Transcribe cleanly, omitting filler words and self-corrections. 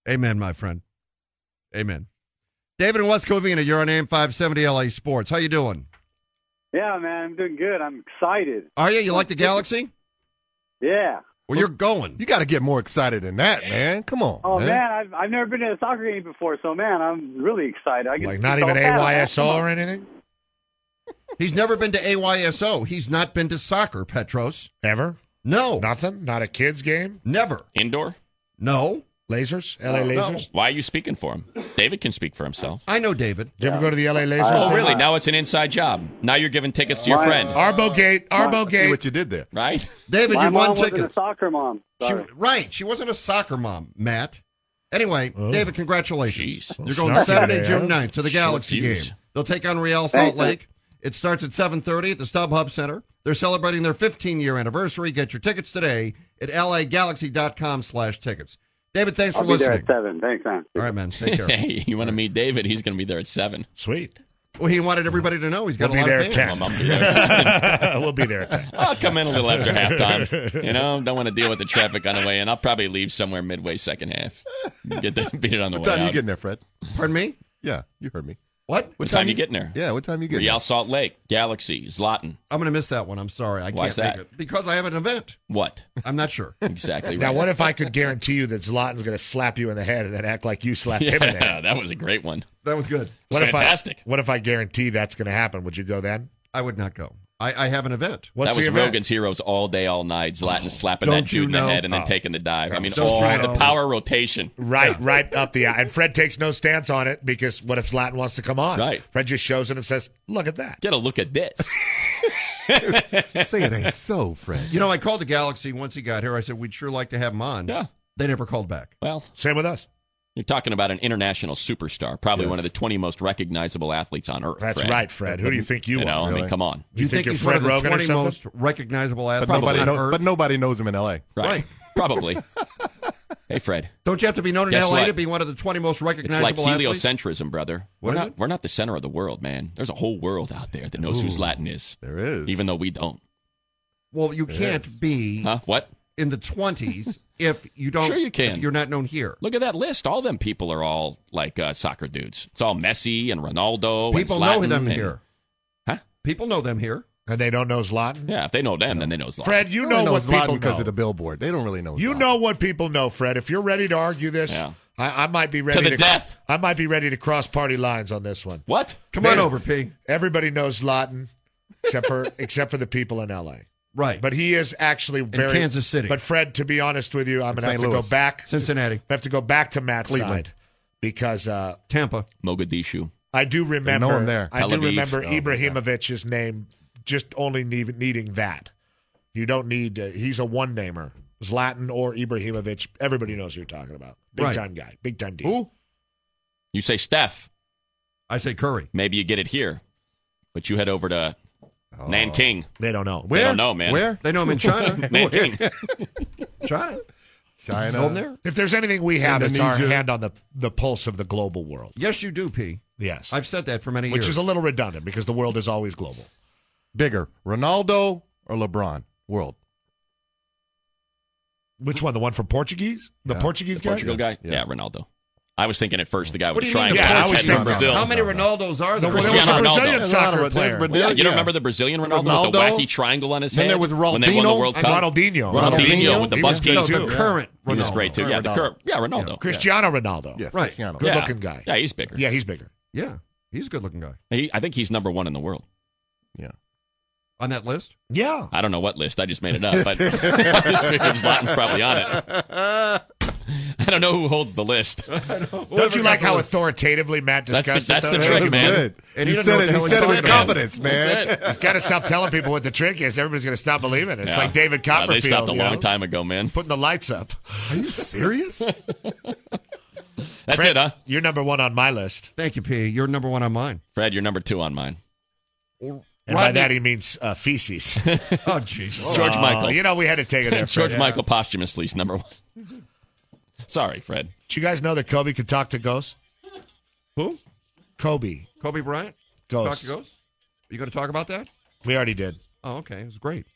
Amen, my friend. Amen. David in West Covina, you're on AM 570 LA Sports. How you doing? Yeah, man, I'm doing good. I'm excited. Are you? You like the Galaxy? Yeah. Well, you're going. You got to get more excited than that, man. Come on. Oh, man, I've never been to a soccer game before, so, man, I'm really excited. Like not even AYSO or anything? He's never been to AYSO. He's not been to soccer, Petros. Ever? No. Nothing? Not a kids game? Never. Indoor? No. Lasers? LA Lasers? Why are you speaking for him? David can speak for himself. I know David. Did you ever go to the LA Lasers? Oh, really? Now it's an inside job. Now you're giving tickets to your friend. Arbogate. See what you did there. Right? David, My you won mom wasn't tickets. a soccer mom. Sorry. Right. She wasn't a soccer mom, Matt. Anyway, David, congratulations. Jeez. You're going Snarky Saturday, today, June huh? 9th to the Galaxy fuse. game. They'll take on Real Salt Thanks, Lake. It starts at 7:30 at the StubHub Center. They're celebrating their 15-year anniversary. Get your tickets today at lagalaxy.com/tickets. David, thanks for I'll be there listening. at 7. Thanks, man. All right, man. Take care. Hey, you want to meet David? He's going to be there at 7. Sweet. Well, he wanted everybody to know he's got We'll a be lot there of at fans. 10. I'll be there at 7. We'll be there at 10. I'll come in a little after halftime. You know, don't want to deal with the traffic on the way in. I'll probably leave somewhere midway second half. Beat it on the What way time out. you getting there, Fred? Pardon me? Yeah, you heard me. What? What time you getting there? Yeah, what time you getting Real there? Salt Lake, Galaxy, Zlatan. I'm going to miss that one. I'm sorry. I Why can't is that? make it. Because I have an event. What? I'm not sure. Exactly Now, right. what if I could guarantee you that Zlatan's going to slap you in the head and then act like you slapped him in the Yeah, head? that was a great one. That was good. It was fantastic. What if I guarantee that's going to happen? Would you go then? I would not go. I have an event. What's That was the event? Rogan's Heroes all day, all night. Zlatan slapping Don't that dude you in the know? head and then taking the dive. I mean, Don't all you the know? power rotation. Right up the and Fred takes no stance on it because what if Zlatan wants to come on? Right. Fred just shows it and says, "Look at that." Get a look at this. Say it ain't so, Fred. You know, I called the Galaxy once he got here. I said, we'd sure like to have him on. Yeah. They never called back. Well, Same with us. you're talking about an international superstar, probably one of the 20 most recognizable athletes on earth. That's Fred. right, Fred. Who do you think you You are? know, I Really? mean, come on. Do you think you're he's one of Fred the Rogan or 20 something? most recognizable But athletes nobody, on knows, earth? but nobody knows him in L.A. Right. Probably. Hey, Fred. Don't you have to be known in Guess LA what? to be one of the 20 most It's like recognizable athletes? heliocentrism, brother. What is it? We're not the center of the world, man. There's a whole world out there that knows who Zlatan is, There is. even though we don't. Well, you can't be Huh? What? in the 20s if you don't. Sure you can. If you're not known here. Look at that list. All them people are all like soccer dudes. It's all Messi and Ronaldo. People and know Zlatan them and- here. Huh? People know them here. And they don't know Zlatan? Yeah, if they know them, then they know Zlatan. Fred, you They know only what Zlatan people because know. of the billboard. They don't really know. You Zlatan. know what people know, Fred. If you're ready to argue this, Yeah. I might be ready To the death. I might be ready to cross party lines on this one. What? Come on over, P. Everybody knows Zlatan, except for the people in L.A. Right. But he is actually very Kansas City. But Fred, to be honest with you, I'm going to St. have to Louis. go back. Cincinnati. I have to go back to Matt's Cleveland. side because Tampa. Mogadishu. I do remember. know him there. I Tel do Aviv. remember Oh, my God. Ibrahimovic's name. Just only needing that. You don't need. He's a one namer. Zlatan or Ibrahimovic. Everybody knows who you're talking about. Big Right. time guy. Big time deal. Who? You say Steph. I say Curry. Maybe you get it here, but you head over to Nanking. They don't know. They don't know, man. Where? They know him in China. Nanking. China. China. Know him there? If there's anything we have, it's our Indonesia. hand on the pulse of the global world. Yes, you do, P. Yes. I've said that for many Which years. is a little redundant because the world is always global. Bigger, Ronaldo or LeBron? World. Which one? The one from Portuguese? The Yeah. Portuguese guy? Portugal guy? Yeah. Yeah, Ronaldo. I was thinking at first the guy What with do the you mean? triangle Yeah, on I his was head from thinking- Brazil. How many Ronaldos are there? There was a Cristiano Ronaldo. Brazilian There's soccer there's player. Brazil- Yeah, you don't yeah. remember the Brazilian Ronaldo with the Ronaldo. wacky triangle on his Then head? there was when they won the Ronaldinho. World And Cup. Ronaldinho. Ronaldinho with the He buck was teeth. No, too. the current He was Ronaldo. great, too. Yeah, Ronaldo. Cristiano Ronaldo. Yes, Right. Cristiano. Good Yeah. looking guy. Yeah, he's bigger. Yeah, he's bigger. Yeah, he's a good-looking guy. I think he's number one in the world. Yeah. On that list? Yeah. I don't know what list. I just made it up, but I just figured Zlatan's probably on it. I don't know who holds the list. Don't you like how authoritatively Matt discussed That's it? the though? trick, That was man. good. And he he doesn't said know it. what the He hell said he's it with talking about. confidence, man. That's it. You've got to stop telling people what the trick is. Everybody's going to stop believing it. It's like David They Copperfield. stopped a you know, long time ago, man. Putting the lights up. Are you serious? That's Fred, it, huh? You're number one on my list. Thank you, P. You're number one on mine. Fred, you're number two on mine. And by that he means feces. Oh, jeez. George Michael. You know, we had to take it there, Fred. George Yeah. Michael posthumously is number one. Sorry, Fred. Did you guys know that Kobe could talk to ghosts? Who? Kobe. Kobe Bryant? Ghosts. Talk to ghosts? Are you going to talk about that? We already did. Oh, okay. It was great.